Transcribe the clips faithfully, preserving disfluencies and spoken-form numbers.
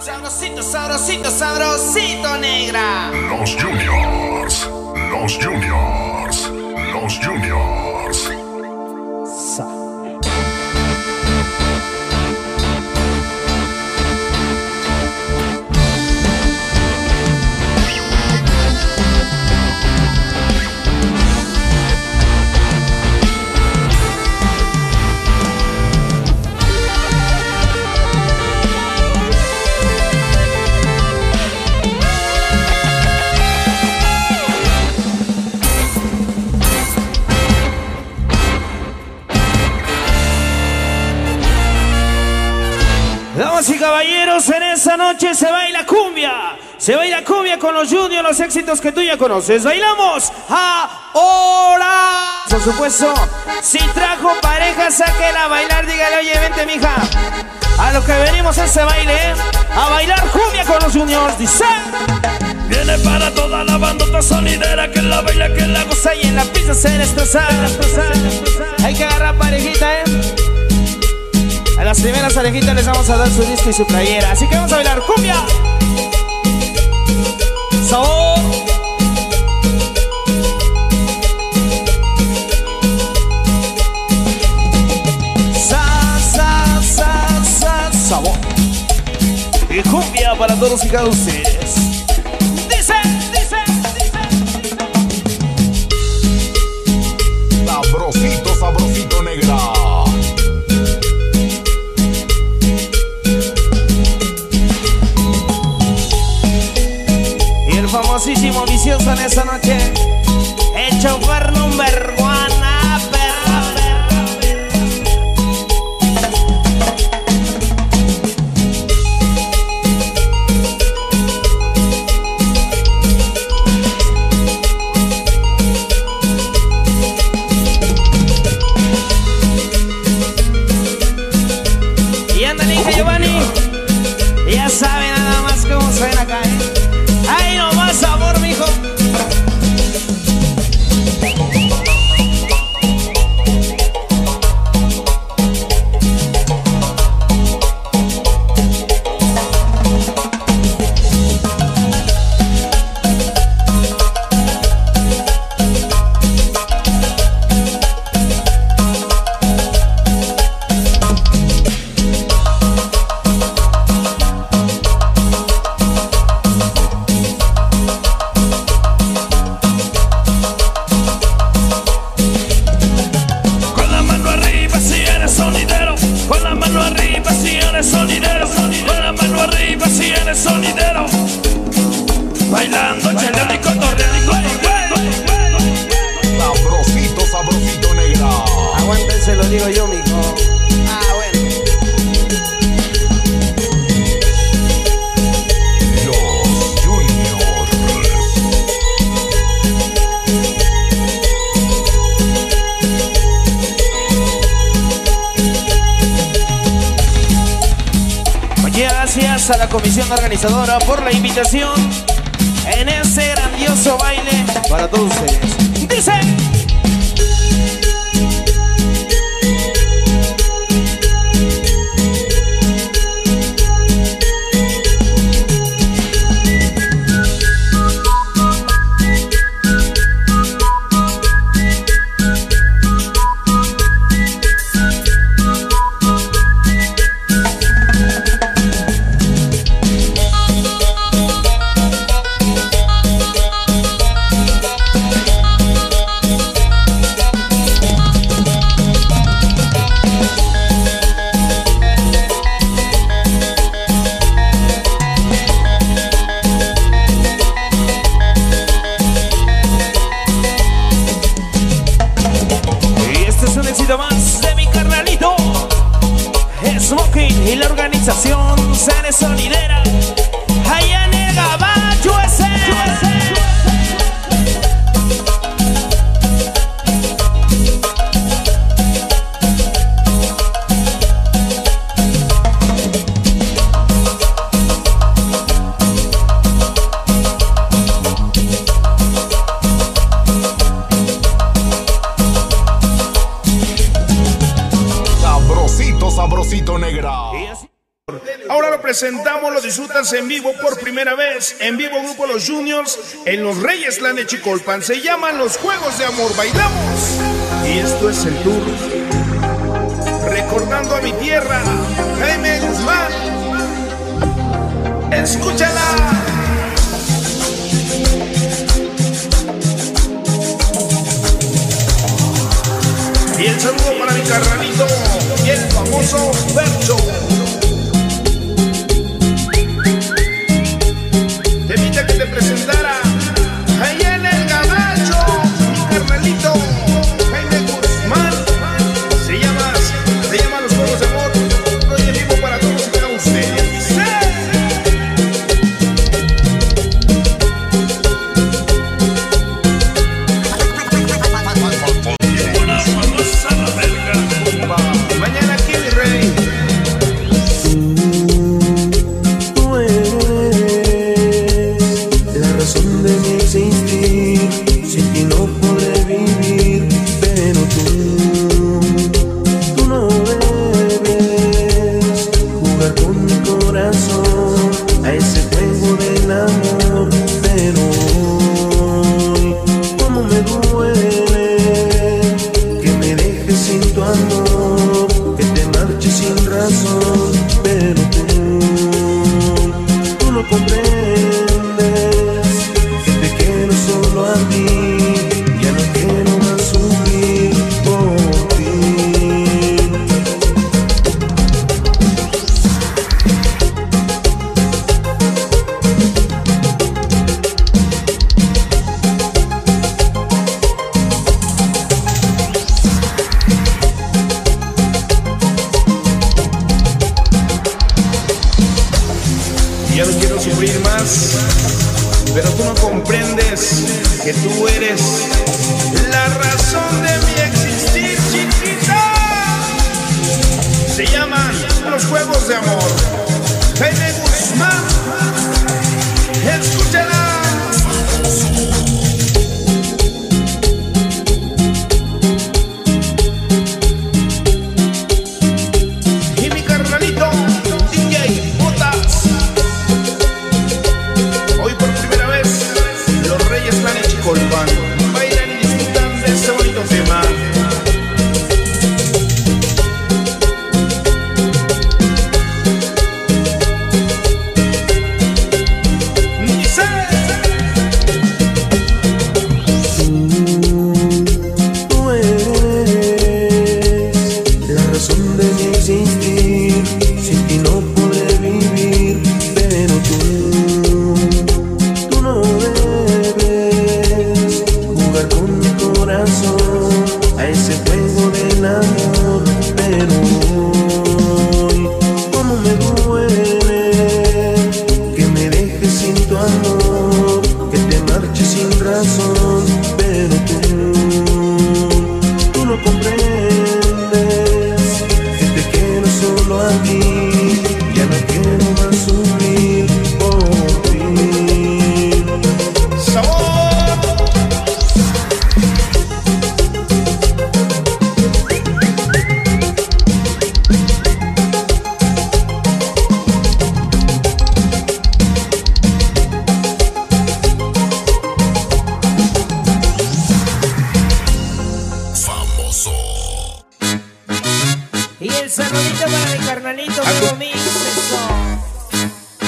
Sabrosito, sabrosito, sabrosito, negra. Los Juniors, los Juniors, los Juniors. Sa Damas y caballeros, en esta noche se baila cumbia. Se baila cumbia con los Juniors, los éxitos que tú ya conoces. Bailamos ahora. Por supuesto, si trajo pareja, sáquela a bailar. Dígale, oye, vente, mija. A lo que venimos a este baile, ¿eh? A bailar cumbia con los Juniors. Dice: viene para toda la bandota sonidera, que la baila, que la goza y en la pista se destroza. Hay que agarrar parejita, ¿eh? A las primeras parejitas les vamos a dar su disco y su playera. Así que vamos a bailar cumbia. Sabor. Sa, sa, sa, sa, sabor. Y cumbia para todos y cada uno de ustedes. Dice, dice, dice. Sabrosito, sabrosito, negra. Famosísimo, vicioso en esta noche, el chofer number one, perra, perra, Y ándale, hija Giovanni, ya sabe nada más cómo suena acá, ¿eh? ¡Ay, no más sabor, mijo! bailando, chelando y cotorreando. Sabrosito, sabrosito, negra. Aguántense, lo digo yo, mijo. Ah, bueno. Los Juniors. Gracias a la comisión organizadora por la invitación en ese grandioso baile para todos ustedes. Dice: más de mi carnalito Smoking y la organización Sene Sonidera allá en el Gabacho ese. presentamos, lo disfrutas en vivo por primera vez. En vivo Grupo Los Juniors en Los Reyes La Nechicolpan. Se llaman Los Juegos de Amor. Bailamos. Y esto es el tour. Recordando a mi tierra, Jaime Guzmán. Escúchala. Y el saludo para mi carnalito y el famoso Percho. Te invito a que te presentara ahí en el gabacho, mi carnalito Jaime Guzmán. Se llama, se llama Los Juegos de Amor. Hoy en vivo para todos y cada ustedes. Mañana aquí, mi rey. Tú eres la razón de mi existir. Sin ti no podré vivir, pero tú, tú no debes jugar con mi corazón a ese juego del amor. Pero hoy, cómo me duele que me dejes sin tu amor, que te marches sin razón. Pero tú, tú no comprendes que te quiero solo a ti. Ya no quiero más sufrir por ti. Ya no quiero sufrir más, pero tú no comprendes que tú eres la razón de mi existir, chiquita. Se llaman Los Juegos de Amor. Jaime Guzmán, escúchala. Y mi carnalito D J Botas. Hoy por primera vez Los Reyes La Nechicolpan bailan y disfrutan de este bonito tema. Dice: Tú eres la razón de mi existir. Sin ti no podré vivir, pero tú, tú no debes jugar con mi corazón a ese juego del amor. Pero hoy, cómo me duele que me dejes sin tu amor, que te marches sin razón. Pero tú, tú no comprendes que te quiero solo a ti. Ya no quiero más sufrir por ti. ¡Sabor! Famoso. Y el saludito para mi carnalito, Acu- Domingo Sesón.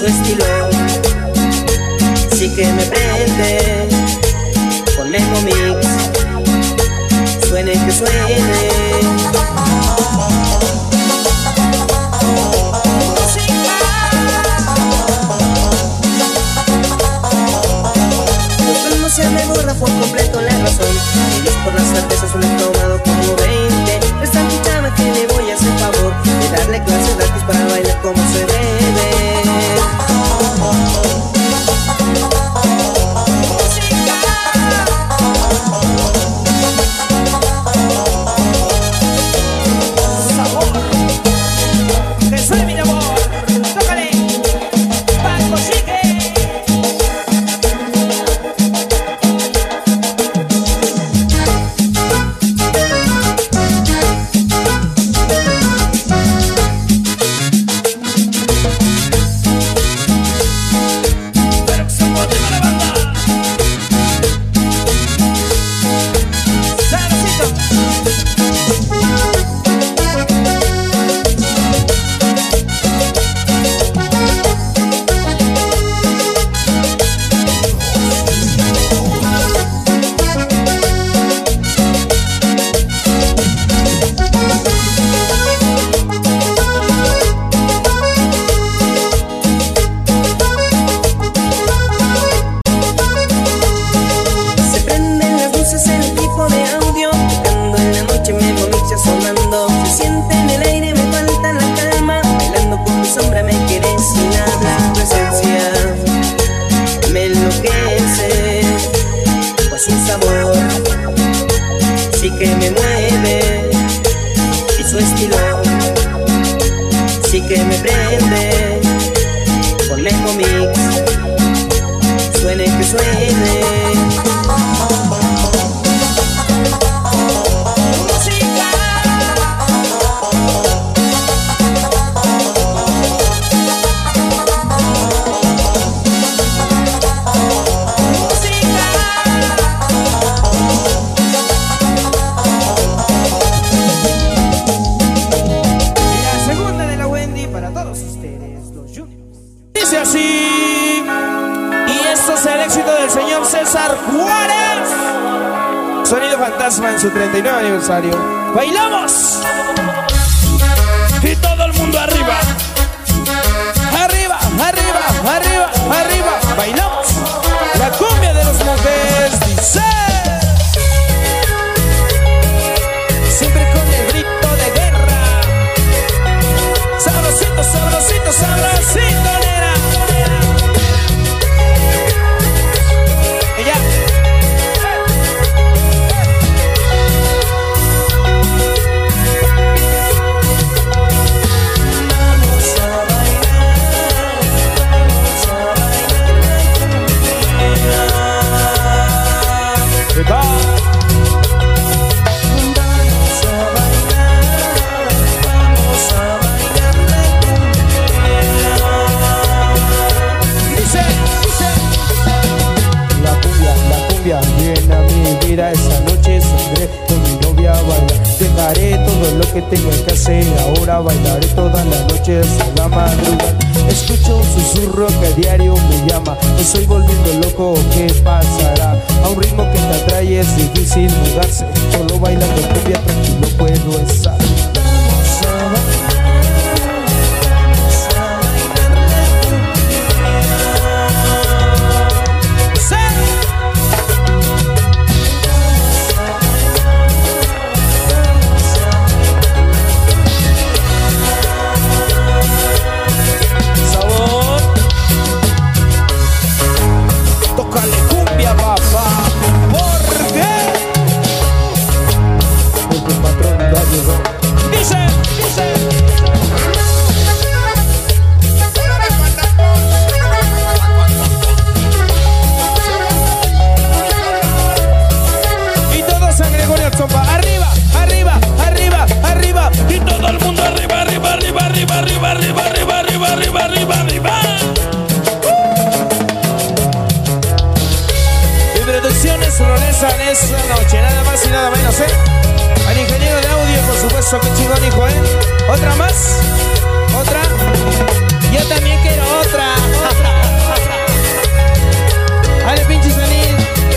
estilo sí que me prende. Con Memo Mix, suene que suene. Se me borra por completo la razón. Feliz por las cervezas, un he tomado como veinte. Esta chava que le voy a hacer favor de darle clases gratis para bailar como se debe. Sabor. Jesús, mi amor, tócale. Paco Chique. Que me mueve y su estilo sí que me prende. Con Memo Mix, suene que suene. César Juárez, Sonido Fantasma en su treinta y nueve aniversario. ¡Bailamos! Y todo el mundo arriba. Arriba, arriba, arriba, arriba. ¡Bailamos! La cumbia de los monjes dice. Siempre con el grito de guerra. Sabrosito, sabrosito, sabrosito, nera. Llena mi vida, esa noche saldré con mi novia a bailar. Dejaré todo lo que tenga que hacer, ahora bailaré toda la noche hasta la madrugada. Escucho un susurro que a diario me llama. Me estoy volviendo loco, ¿qué pasará? A un ritmo que te atrae es difícil mudarse. Solo bailando cumbia tranquilo puedo estar. Vamos a bailar. En esa noche, nada más y nada menos, ¿eh? Al ingeniero de audio, por supuesto, que chingón, hijo, ¿eh? Otra más. ¿Otra? Yo también quiero otra. Dale, pinche Sanín.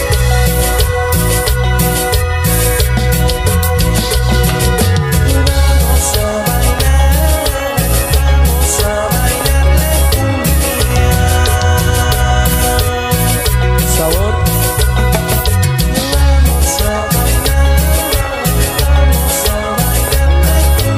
Vamos a bailar, vamos a bailar la cumbia. Sabor. Vamos a bailar, vamos a bailar la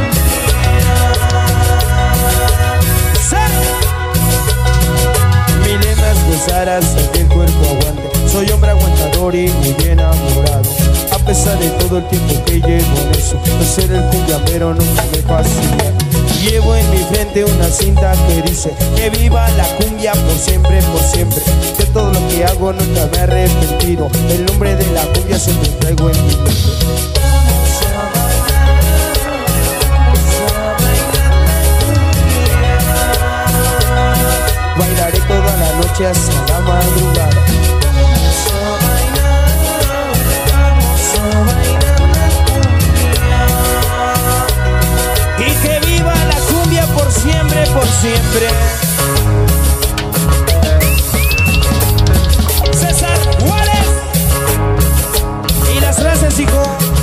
cumbia. Mi lema es gozar hasta que el cuerpo aguante. Soy hombre aguantador y muy enamorado. A pesar de todo el tiempo que llevo en eso, no ser el cumbiambero nunca me fascina. Llevo en mi frente una cinta que dice que viva la cumbia por siempre, por siempre. De todo lo que hago nunca me he arrepentido. El nombre de la cumbia siempre traigo en mi mente. Vamos a bailar, vamos a bailar la cumbia. Bailaré toda la noche hasta la madrugada. Vamos a bailar, vamos a bailar la cumbia. Y que viva la cumbia por siempre, por siempre. César Juárez. Y las frases, hijo.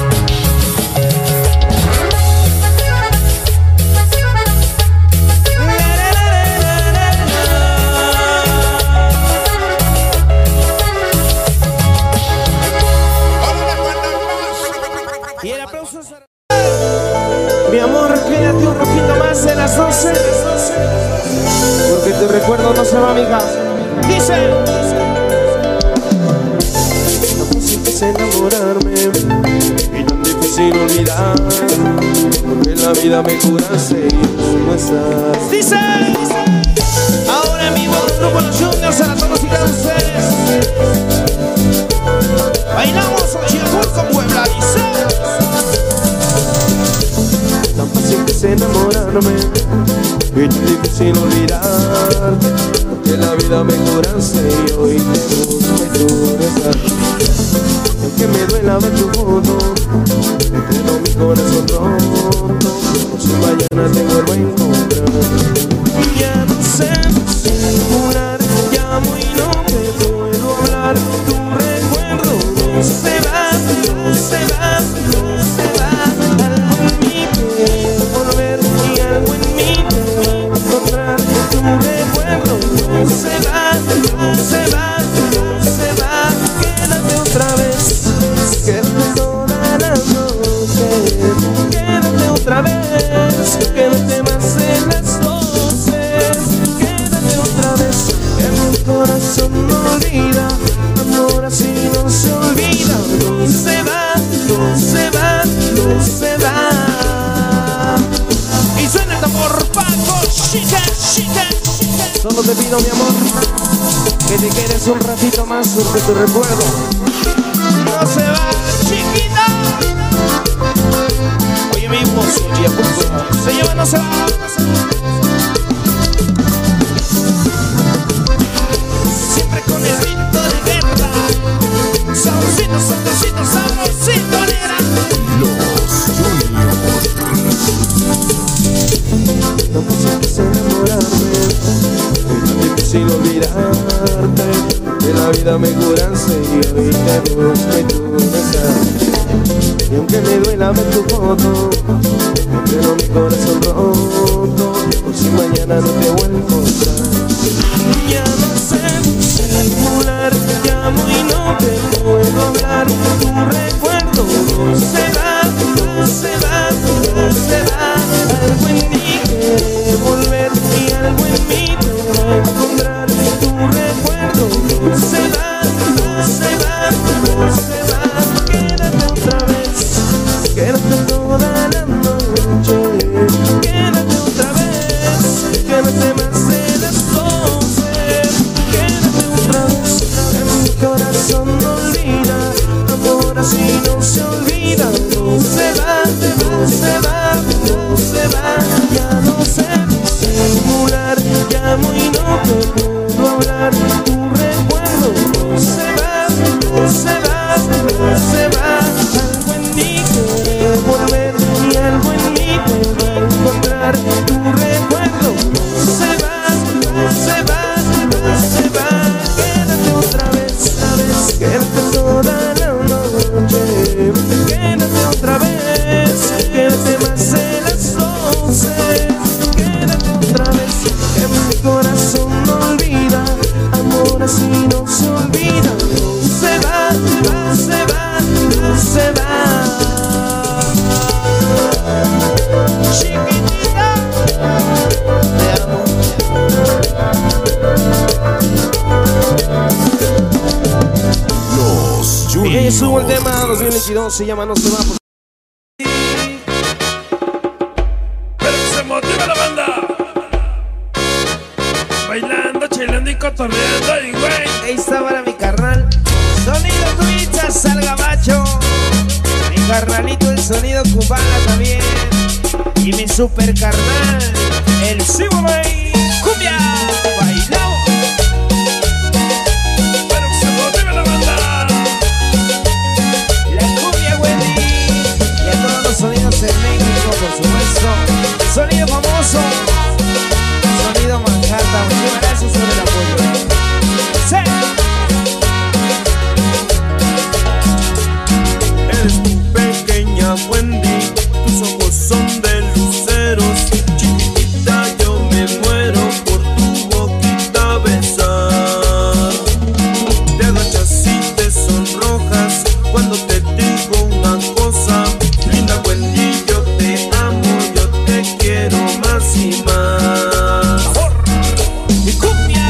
Y el aplauso es para... Mi amor, quédate un poquito más de las doce, porque tu recuerdo no se va, amiga. Dice: Tan fácil es enamorarme y tan difícil olvidar, porque en la vida me curaste y tú no estás. dice, ahora en vivo el grupo Los Juniors, a todos y cada ustedes. Bailamos Chilburco, Puebla, dice. Tan fácil es enamorarme y tan difícil olvidar, porque en la vida me curaste y hoy te busco y tú no estás. Y aunque me duela ver tu foto, entreno mi corazón roto, por si mañana te vuelvo a encontrar. Ya no sé simular, llamo y no te puedo hablar. Tu recuerdo no se va, no se va, no se va. Algo en mí te va a volver y algo en mí te va a encontrar. Tu recuerdo no se va, no se va, no se va. Quédate otra vez, quédate toda la noche. Quédate otra vez, quédate más de las doce. Quédate otra vez, que mi corazón no olvida. Amor así no se olvida. No se va, no se va, no se va. Y suena el tambor, Paco, chica, chica, chica. Solo te pido, mi amor, que te quedes un ratito más porque tu recuerdo No se va, chiquita. Oye, mi voz, se lleva, no se va. Siempre con el grito de guerra. Sabrosito, sabrosito, sabrosito, negra. Los Juniors. no puedes enamorarme, es tan difícil olvidarte. De la vida me curaste y hoy te busco y tú no estás. Y aunque me duela ver tu foto, entreno mi corazón roto, por si mañana no te vuelvo a encontrar. Ya no sé simular, llamo y no te puedo hablar. Tu recuerdo no se va, no se va, no se va. Algo en mí quiere volver y algo en mí te va a encontrar. Tu recuerdo no se va, no se va, no se va. Quédate otra vez, quédate toda la noche. Quédate otra vez, quédate más de las doce. Quédate otra vez, que mi corazón no olvida. Amor así no se olvida. No se va, no se va, no se va. Ya no sé simular, llamo y no te puedo hablar. Tu recuerdo no se va, no se va, no se va. Algo en mí quiere volver y algo en mí te va a encontrar. Tu recuerdo Y subo el tema dos mil veintidós, se llama No se va. Pero que se motiva la banda, bailando, chilando y cotorreando y güey. Ahí está para mi carnal. Sonido Twitch, salga macho. Mi carnalito, el sonido cubana también. Y mi super carnal, el Sibomay. Cumbia, bailamos. Pero que se motiva la banda. La cumbia Wendy. Y a todos los sonidos en México, por supuesto. Sonido famoso. Sonido Manhattan. Muchas gracias por el apoyo. ¡Sí! Eres tu pequeña Wendy, tus ojos son de luceros. Chiquitita, yo me muero por tu boquita besar. Te agachas y te sonrojas cuando te digo una cosa. Linda Wendy, yo te amo, yo te quiero más y más. ¡Y cumbia!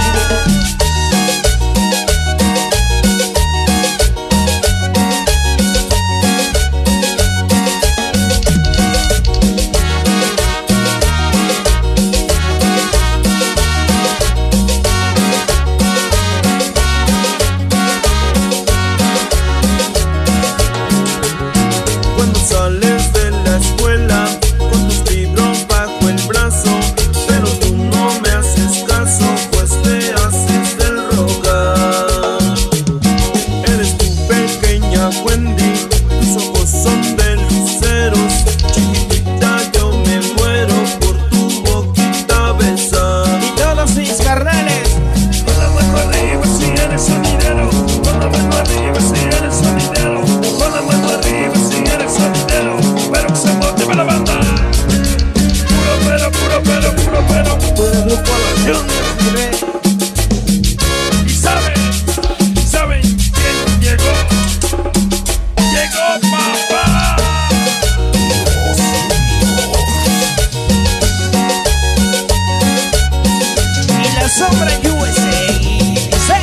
Cuando sales de la escuela con tus libros bajo el brazo, pero tú no me haces caso, pues te haces del rogar. Eres tu pequeña Wendy, tus ojos son de luceros. Chiquitita, yo me muero por tu boquita besar. Y todos mis carnales. Con la mano arriba si eres sonidero, con la mano arriba si eres sonidero, con la mano arriba si eres sonidero. Pero que se motiva la banda. Puro pero, puro pero, puro pero. Todo el grupo La Junior. Y saben, saben quién llegó. Llegó papá. Y la sombra U S A. ¡Sí!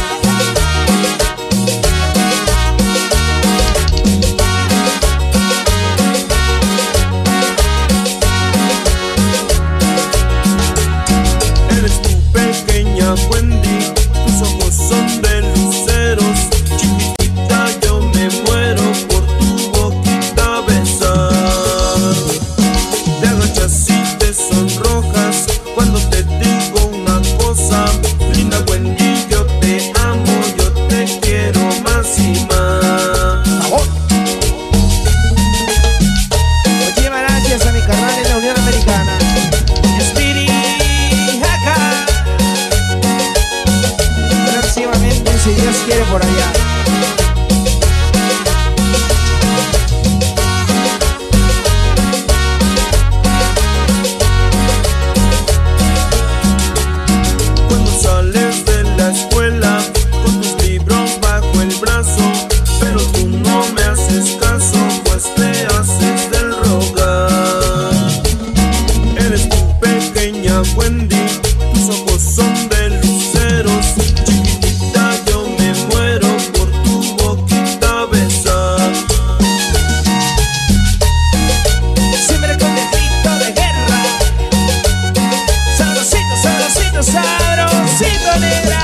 Eres tu pequeña Wendy, tus ojos son de luceros. Chiquitita, yo me muero por tu boquita besar. Te agachas y te sonrojas cuando te digo una cosa. Linda Wendy, yo te amo, yo te quiero más y más. Muchísimas gracias a mi carnal en la Unión Americana. Speedy Haka. Próximamente, si Dios quiere, por allá. Cuando sales de la escuela con tus libros bajo el brazo, pero tú no me haces caso, pues te haces del rogar. Eres tu pequeña Wendy, tus ojos son de luceros. Chiquitita, yo me muero por tu boquita besar. Siempre con el grito de guerra. Sabrosito, sabrosito, sabrosito, negra.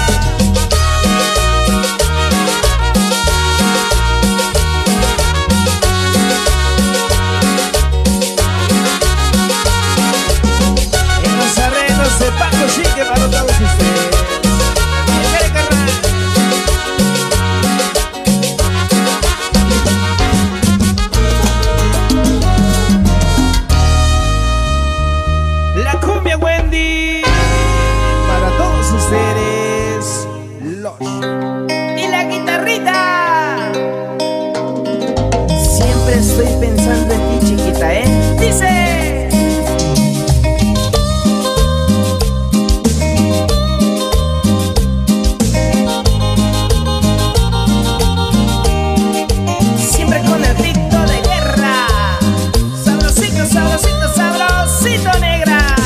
En los arreglos de Paco Chique para todos ustedes. ¡Qué carnal! La cumbia Wendy para todos ustedes. Los y la guitarrita. Siempre estoy pensando en ti, chiquita, ¿eh? Dice. Siempre con el grito de guerra. Sabrosito, sabrosito, sabrosito, negra.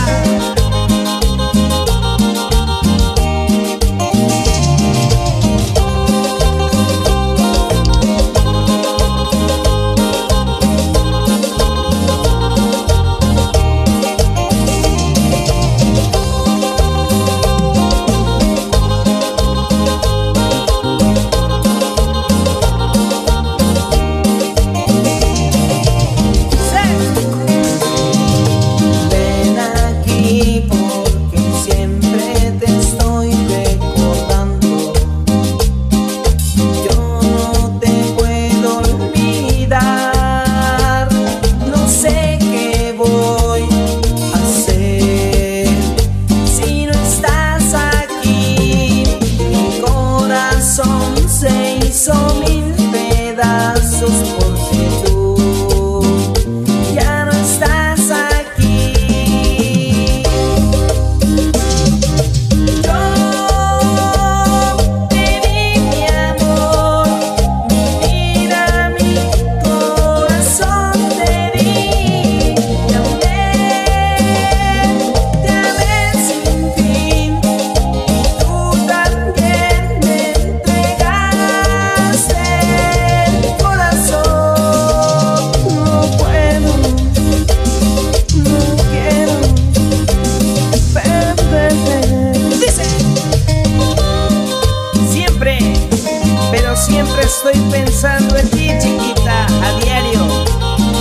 siempre estoy pensando en ti, chiquita, a diario.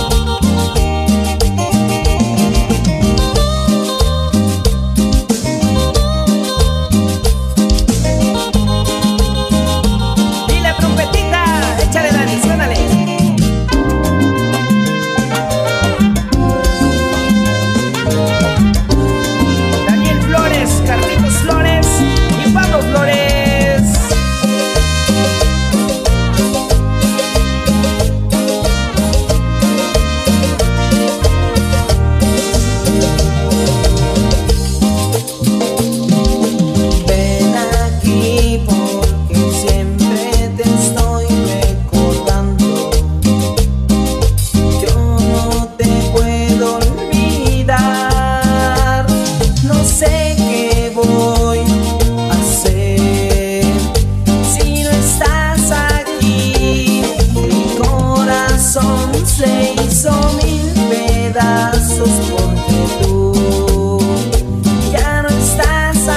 Se hizo mil pedazos porque tú ya no estás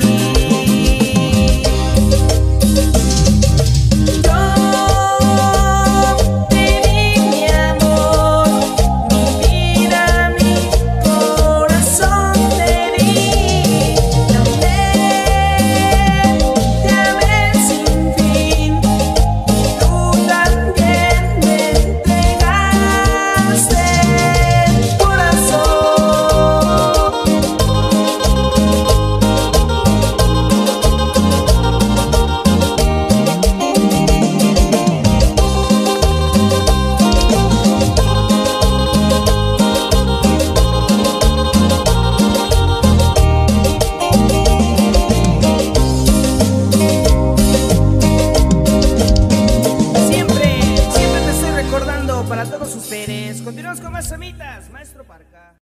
aquí. Yo te di mi amor, mi vida, mi corazón te di. Te amé, te amé sin fin, tú también me para todos ustedes. Continuamos con más semitas, Maestro Parca.